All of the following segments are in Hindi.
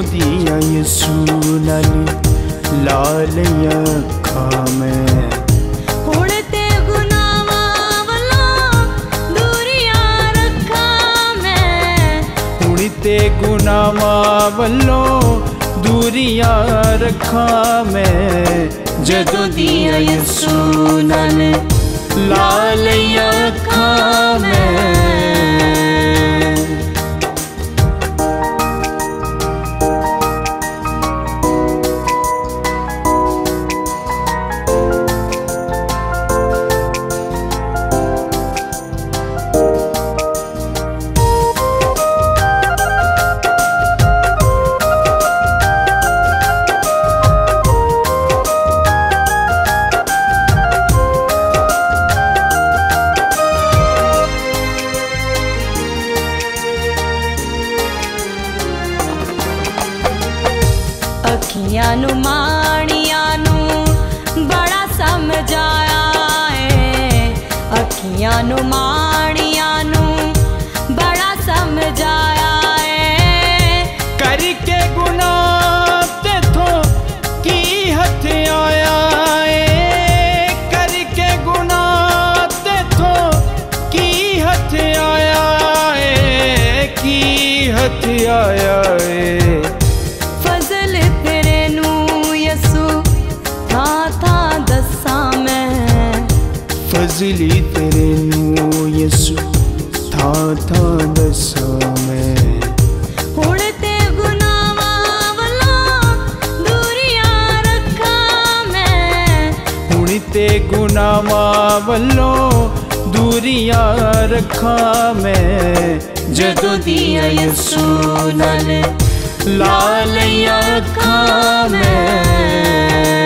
दिया यसू नाल ला लिया अखां मैं। हुण ते गुनाहां वल्लों दूरियां रखां मैं। हुण ते गुनाहां वल्लों दूरियां रखां मैं। जदों दिया यसू नाल ला लिया अखां मैं। अखियां नू माणियां नू बड़ा समझाया है। अखियां नू माणियां नू बड़ा समझाया है। करके गुनाह तेथों की हथ आया है। करके गुनाह तेथों की हथ आया है। की हथ आया है। फजली तेरे नू यसू था दसा मैं। हुण ते गुनाहां वल्लों दूरियां रखां मैं। हुण ते गुनाहां वल्लों दूरियां रखां मैं। जदों दिया यसू नाल ला लिया अखां मैं।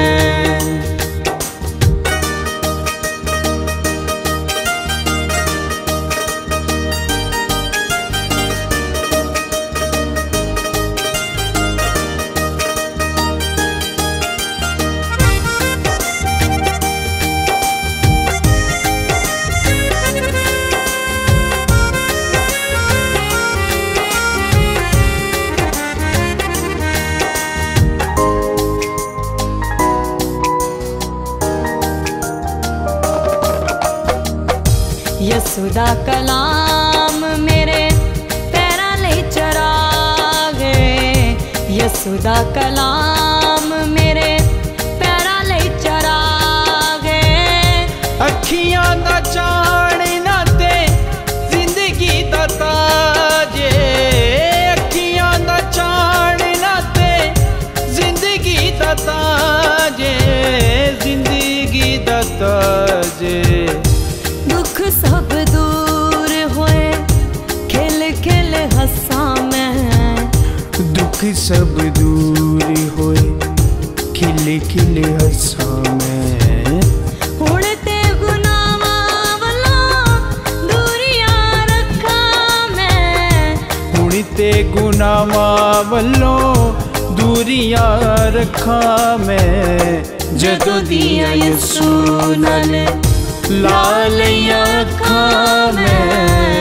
यसू दा कलाम मेरे पैरां लई चराग है। यसू दा कलाम मेरे पैरां लई चराग है। अखियां दा चानना ते जिंदगी दा ताज है। अखियां दा चानना ते जिंदगी दा ताज है। जिंदगी दा ताज है। दुख सब दूर होए खिल खिल हंसा मैं। दुख सब दूर होए खिल खिल हंसा मैं। हुण ते गुनाहां वल्लों दूरियां रखां मैं। हुण ते गुनाहां वल्लों दूरियां रखां मैं। जदों दिया यसू नाल ला लिया अखां मैं।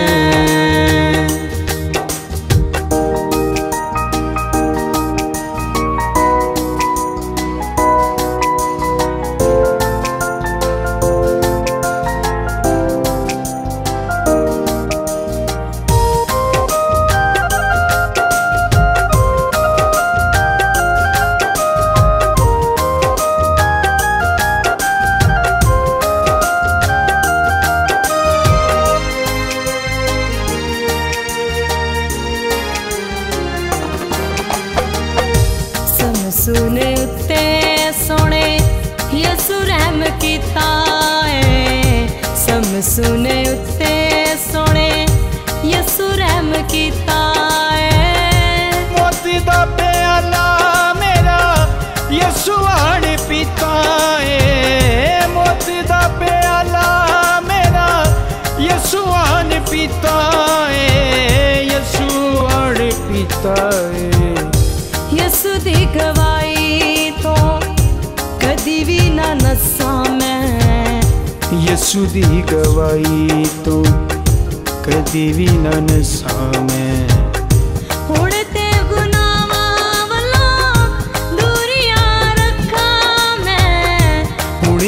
सुने उत्ते सोने यसू रहम कीता है। समसुने उत्ते सोने यसू रहम कीता है। मोती दा प्याला मेरा यसू आन पीता है। मोती दा प्याला मेरा यसू आन पीता है। यसू आन पीता है। यसू दी गवाही तो कदी भी ना नसा मैं। यसू दी गवाही तो कदी भी ना नसा मैं। हुण ते गुनाहां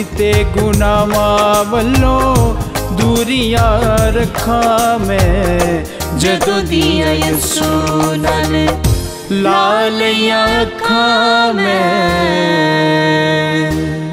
किते गुनाहां वल्लों दूरियां रखा मैं जदों दिया यसू नाल ला लिया अखां मैं।